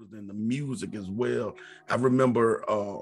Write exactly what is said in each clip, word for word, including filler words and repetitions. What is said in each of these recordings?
was in the music as well. I remember uh,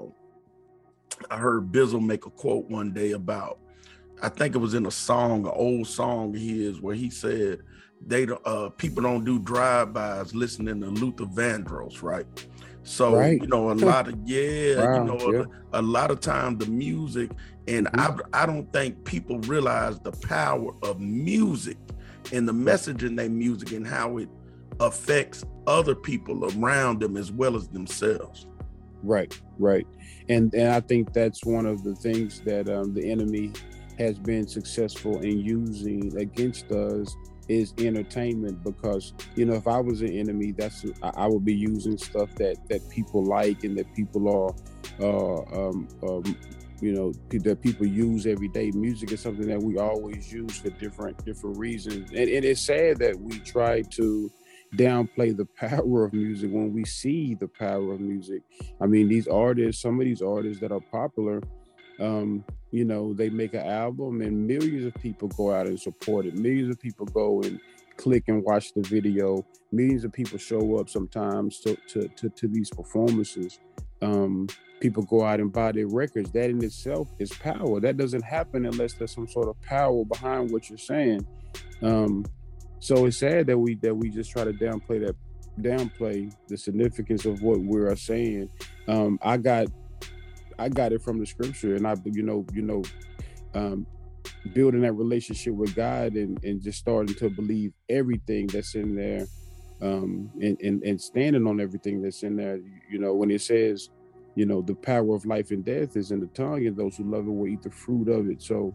I heard Bizzle make a quote one day about, I think it was in a song, an old song of his, where he said, "They don't, uh, people don't do drive-bys listening to Luther Vandross, right?" So, right. you know, a lot of, yeah, wow. you know, yeah. a, a lot of time the music, and mm-hmm. I, I don't think people realize the power of music and the message in their music and how it affects other people around them as well as themselves. Right, right. And and I think that's one of the things that um, the enemy has been successful in using against us is entertainment, because, you know, if I was an enemy, that's I, I would be using stuff that that people like and that people are, uh, um, um, you know, that people use every day. Music is something that we always use for different different reasons, and, and it's sad that we try to downplay the power of music when we see the power of music. I mean, these artists, some of these artists that are popular, um, you know, they make an album and millions of people go out and support it. Millions of people go and click and watch the video. Millions of people show up sometimes to to, to, to these performances. Um, people go out and buy their records. That in itself is power. That doesn't happen unless there's some sort of power behind what you're saying. Um, so it's sad that we that we just try to downplay that, downplay the significance of what we're saying. Um, I got I got it from the scripture, and I, you know, you know, um, building that relationship with God and, and just starting to believe everything that's in there, um, and, and, and standing on everything that's in there. You know, when it says, you know, the power of life and death is in the tongue, and those who love it will eat the fruit of it. So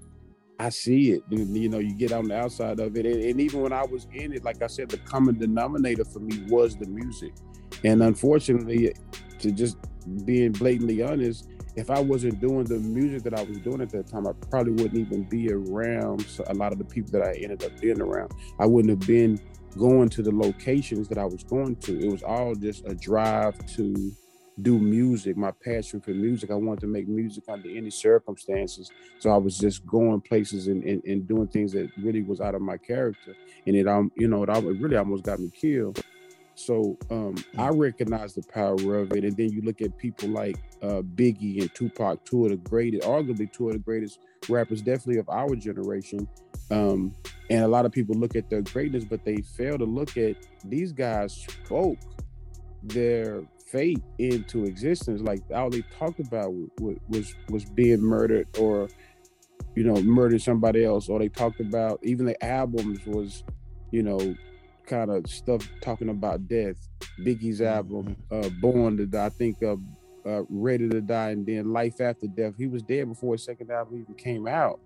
I see it, and, you know, you get on the outside of it. And, and even when I was in it, like I said, the common denominator for me was the music. And unfortunately, to just being blatantly honest, if I wasn't doing the music that I was doing at that time, I probably wouldn't even be around a lot of the people that I ended up being around. I wouldn't have been going to the locations that I was going to. It was all just a drive to do music, my passion for music. I wanted to make music under any circumstances. So I was just going places and, and, and doing things that really was out of my character. And it, um, you know, it, it really almost got me killed. So um, I recognize the power of it. And then you look at people like uh, Biggie and Tupac, two of the greatest, arguably two of the greatest rappers, definitely of our generation. Um, and a lot of people look at their greatness, but they fail to look at these guys spoke their fate into existence. Like all they talked about was, was, was being murdered, or, you know, murdering somebody else. Or they talked about, even the albums was, you know, kind of stuff talking about death. Biggie's album, uh, Born to Die, I think uh, uh, Ready to Die, and then Life After Death. He was dead before his second album even came out.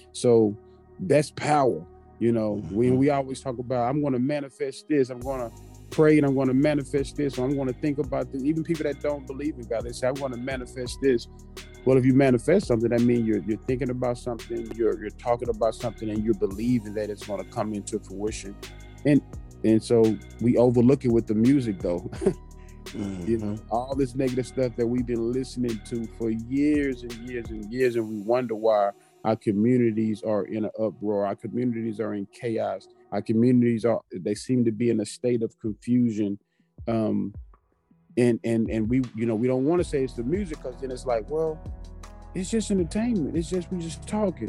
So that's power. You know, mm-hmm. when we always talk about, I'm going to manifest this, I'm going to pray and I'm going to manifest this, or I'm going to think about this. Even people that don't believe in God, they say, I want to manifest this. Well, if you manifest something, that means you're you're thinking about something, you're you're talking about something, and you're believing that it's going to come into fruition. And And so we overlook it with the music, though. mm-hmm. You know, all this negative stuff that we've been listening to for years and years and years, and we wonder why our communities are in an uproar. Our communities are in chaos. Our communities are, they seem to be in a state of confusion. Um, and and and we, you know, we don't want to say it's the music, because then it's like, well, it's just entertainment. It's just, we just talking.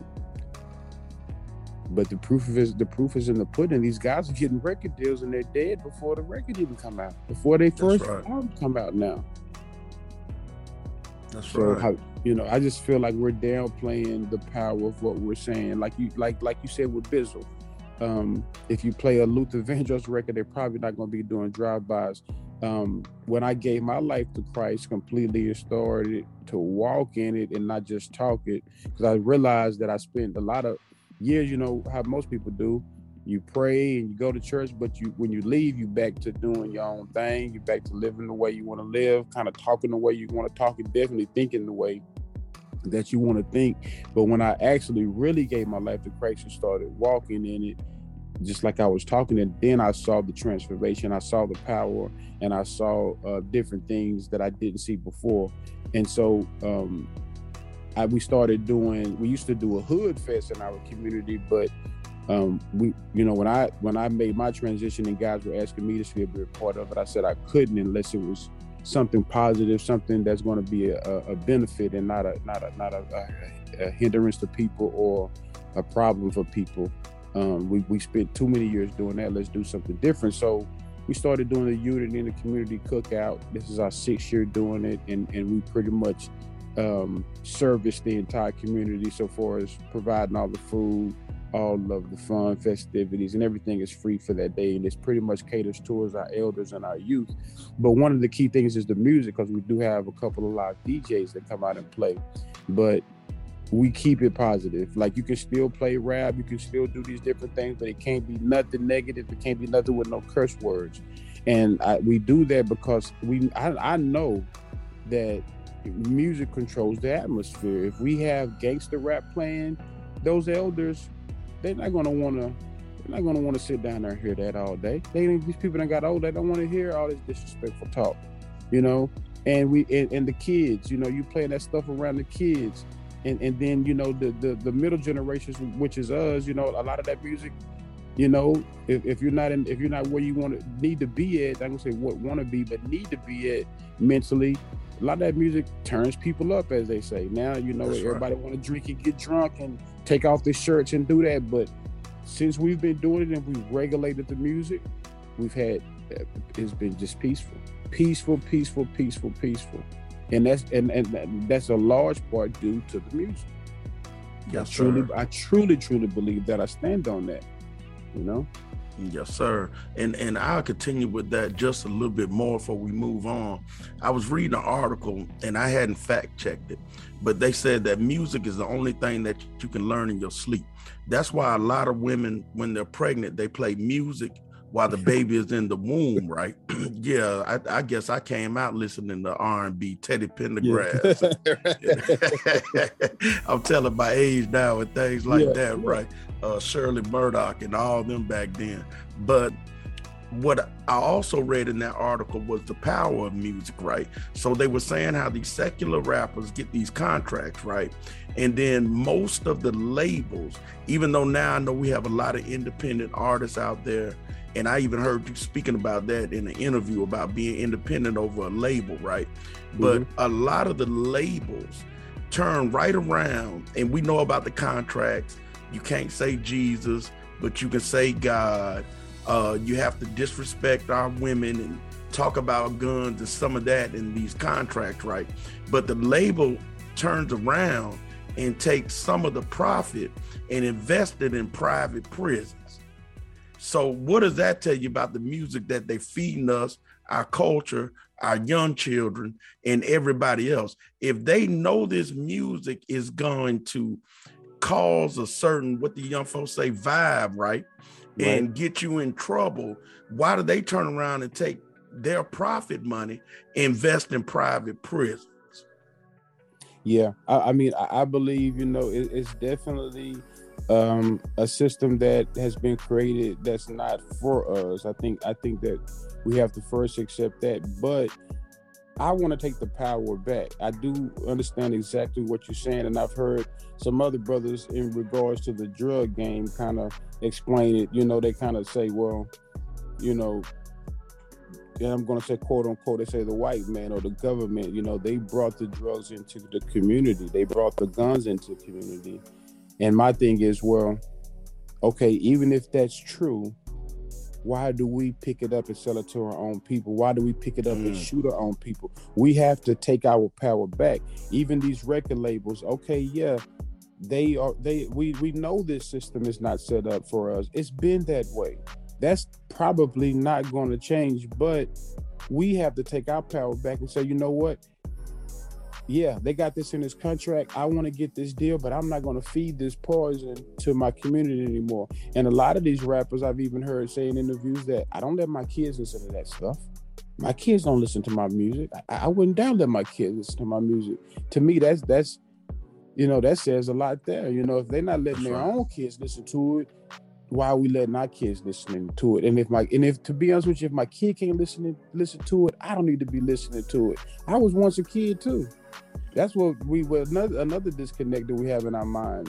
But the proof is the proof is in the pudding. These guys are getting record deals and they're dead before the record even come out, before they first right. album come out now. That's so right. How, you know, I just feel like we're downplaying the power of what we're saying. Like you, like like you said with Bizzle, um, if you play a Luther Vandross record, they're probably not going to be doing drive-bys. Um, when I gave my life to Christ completely and started to walk in it and not just talk it, because I realized that I spent a lot of years, you know, how most people do. You pray and you go to church, but you, when you leave, you back to doing your own thing. You back to living the way you want to live, kind of talking the way you want to talk, and definitely thinking the way that you want to think. But when I actually really gave my life to Christ and started walking in it, just like I was talking, and then I saw the transformation, I saw the power, and I saw uh, different things that I didn't see before. And so um, I, we started doing, we used to do a hood fest in our community, but Um, we, you know, when I when I made my transition and guys were asking me to be a part of it, I said I couldn't unless it was something positive, something that's going to be a, a benefit and not a not a not a, a, a hindrance to people or a problem for people. Um, we we spent too many years doing that. Let's do something different. So we started doing the Unity in the Community Cookout. This is our sixth year doing it, and and we pretty much um, service the entire community so far as providing all the food, all of the fun, festivities, and everything is free for that day. And it's pretty much caters towards our elders and our youth. But one of the key things is the music, because we do have a couple of live D Js that come out and play. But we keep it positive. Like, you can still play rap, you can still do these different things, but it can't be nothing negative. It can't be nothing with no curse words. And I, we do that because we I, I know that music controls the atmosphere. If we have gangster rap playing, those elders, they're not gonna wanna they're not gonna wanna sit down there and hear that all day. They these people that got old, they don't want to hear all this disrespectful talk, you know. And we and, and the kids, you know, you playing that stuff around the kids, and and then, you know, the the, the middle generations, which is us, you know, a lot of that music, you know, if, if you're not in if you're not where you want to need to be at, I'm gonna say what want to be, but need to be at mentally. A lot of that music turns people up, as they say. Now, you know, That's everybody right. want to drink and get drunk and take off their shirts and do that. But since we've been doing it and we've regulated the music, we've had, it's been just peaceful, peaceful, peaceful, peaceful, peaceful. And that's and, and that's a large part due to the music. Yes, I truly, sir. I truly, truly believe that. I stand on that, you know? Yes, sir. And and I'll continue with that just a little bit more before we move on. I was reading an article, and I hadn't fact checked it, but they said that music is the only thing that you can learn in your sleep. That's why a lot of women, when they're pregnant, they play music while the baby is in the womb, right? Yeah, I, I guess I came out listening to R and B, Teddy Pendergrass. Yeah. I'm telling my age now and things like yeah, that, yeah. right? Uh, Shirley Murdoch and all them back then. But what I also read in that article was the power of music, right? So they were saying how these secular rappers get these contracts, right? And then most of the labels, even though now I know we have a lot of independent artists out there, and I even heard you speaking about that in an interview about being independent over a label, right? Mm-hmm. But a lot of the labels turn right around, and we know about the contracts. You can't say Jesus, but you can say God. Uh, you have to disrespect our women and talk about guns and some of that in these contracts, right? But the label turns around and takes some of the profit and invest it in private prisons. So what does that tell you about the music that they're feeding us, our culture, our young children, and everybody else? If they know this music is going to cause a certain, what the young folks say, vibe, right? Right. And get you in trouble, why do they turn around and take their profit money, invest in private prisons? Yeah, I, I mean, I, I believe, you know, it, it's definitely um, a system that has been created that's not for us. I think I think that we have to first accept that, but I want to take the power back. I do understand exactly what you're saying, and I've heard some other brothers in regards to the drug game kind of explain it. You know, they kind of say, well, you know, and I'm going to say quote unquote, they say the white man or the government, you know, they brought the drugs into the community. They brought the guns into the community. And my thing is, well, okay, even if that's true, why do we pick it up and sell it to our own people? Why do we pick it up mm. and shoot our own people? We have to take our power back. Even these record labels, okay, yeah, they are, they, we, we know this system is not set up for us. It's been that way. That's probably not going to change, but we have to take our power back and say, you know what? Yeah, they got this in this contract. I want to get this deal, but I'm not going to feed this poison to my community anymore. And a lot of these rappers I've even heard say in interviews that I don't let my kids listen to that stuff. My kids don't listen to my music. I, I wouldn't dare let my kids listen to my music. To me, that's, that's, you know, that says a lot there. You know, if they're not letting their own kids listen to it, why are we letting our kids listening to it? And if my, and if, to be honest with you, if my kid can't listen, listen to it, I don't need to be listening to it. I was once a kid too. That's what we were, another, another disconnect that we have in our minds.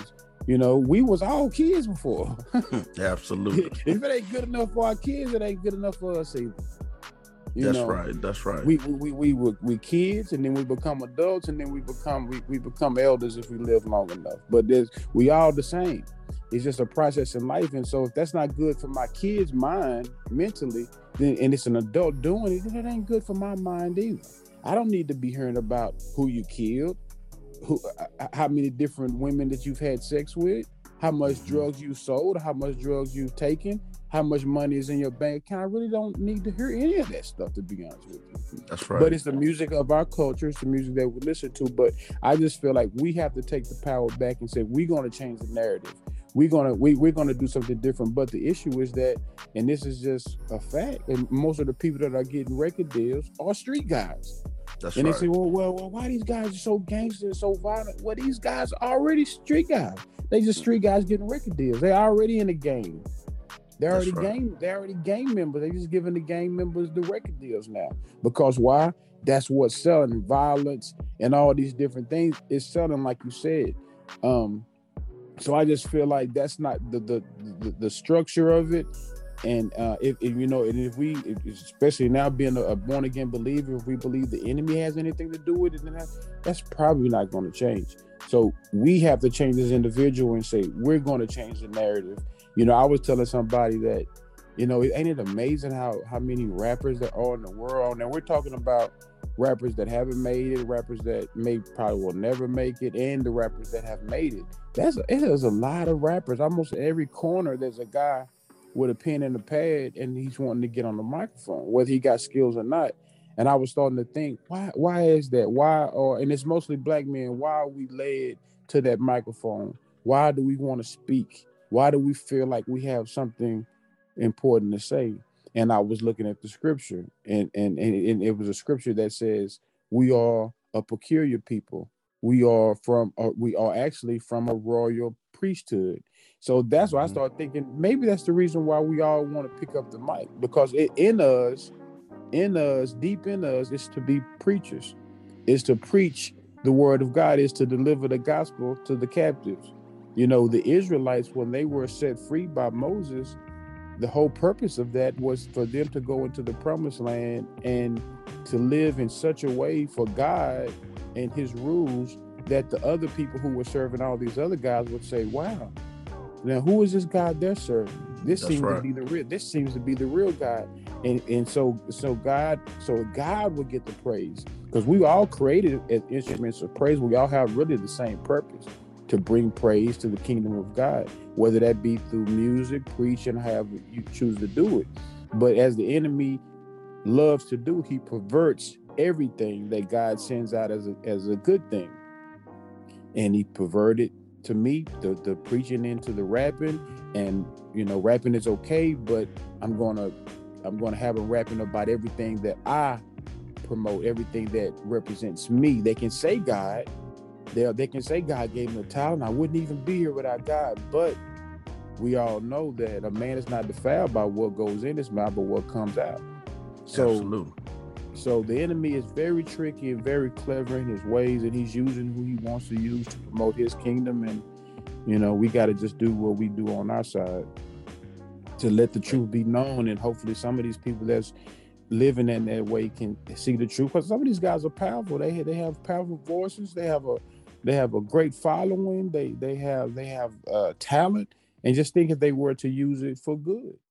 You know, we was all kids before. Absolutely. If it ain't good enough for our kids, it ain't good enough for us either. You that's know, right. That's right. We we we we were we kids, and then we become adults, and then we become we, we become elders if we live long enough. But there's we all the same. It's just a process in life, and so if that's not good for my kid's mind mentally, then and it's an adult doing it, then it ain't good for my mind either. I don't need to be hearing about who you killed, who, uh, how many different women that you've had sex with, how much drugs you sold, how much drugs you've taken, how much money is in your bank account. I really don't need to hear any of that stuff, to be honest with you. That's right. But it's the music of our culture. It's the music that we listen to. But I just feel like we have to take the power back and say, we're going to change the narrative. We're gonna we, we're gonna do something different. But the issue is that, and this is just a fact, and most of the people that are getting record deals are street guys. That's and right. they say, well, well, well, why these guys are so gangster and so violent? Well, these guys are already street guys. They just street guys getting record deals. They're already in the game. They're already right. game. They're already gang members. They just giving the gang members the record deals now. Because why? That's what's selling. Violence and all these different things is selling, like you said. Um, so I just feel like that's not the the the, the structure of it. And uh, if, if you know, and if we, if, especially now being a, a born again believer, if we believe the enemy has anything to do with it, then that, that's probably not going to change. So we have to change as individual and say we're going to change the narrative. You know, I was telling somebody that, you know, ain't it amazing how how many rappers there are in the world? And we're talking about rappers that haven't made it, rappers that may probably will never make it, and the rappers that have made it. That's it is a lot of rappers. Almost every corner there's a guy with a pen and a pad, and he's wanting to get on the microphone, whether he got skills or not. And I was starting to think, why why is that? Why, or and it's mostly black men, why are we led to that microphone? Why do we want to speak? Why do we feel like we have something important to say? And I was looking at the scripture, and and, and it was a scripture that says, we are a peculiar people. We are from, uh, we are actually from a royal priesthood. So that's why I started thinking, maybe that's the reason why we all want to pick up the mic, because it, in us, in us, deep in us, is to be preachers, is to preach the word of God, is to deliver the gospel to the captives. You know, the Israelites, when they were set free by Moses, the whole purpose of that was for them to go into the promised land and to live in such a way for God and his rules that the other people who were serving all these other guys would say, wow, now who is this God they're serving? This That's seems right. to be the real, this seems to be the real God. And and so so God, so God would get the praise, because we were all created as instruments of praise. We all have really the same purpose, to bring praise to the kingdom of God, whether that be through music, preaching, however you choose to do it. But as the enemy loves to do, he perverts everything that God sends out as a, as a good thing. And he perverted, to me, the, the preaching into the rapping. And, you know, rapping is okay, but I'm going to I'm going to have a rapping about everything that I promote, everything that represents me. They can say God, They, they can say God gave him the talent. I wouldn't even be here without God. But we all know that a man is not defiled by what goes in his mouth, but what comes out. So, Absolutely. So the enemy is very tricky and very clever in his ways, and he's using who he wants to use to promote his kingdom. And, you know, we got to just do what we do on our side to let the truth be known. And hopefully some of these people that's living in that way can see the truth. Because some of these guys are powerful. They they have powerful voices. They have a They have a great following. They they have they have uh, talent, and just think if they were to use it for good.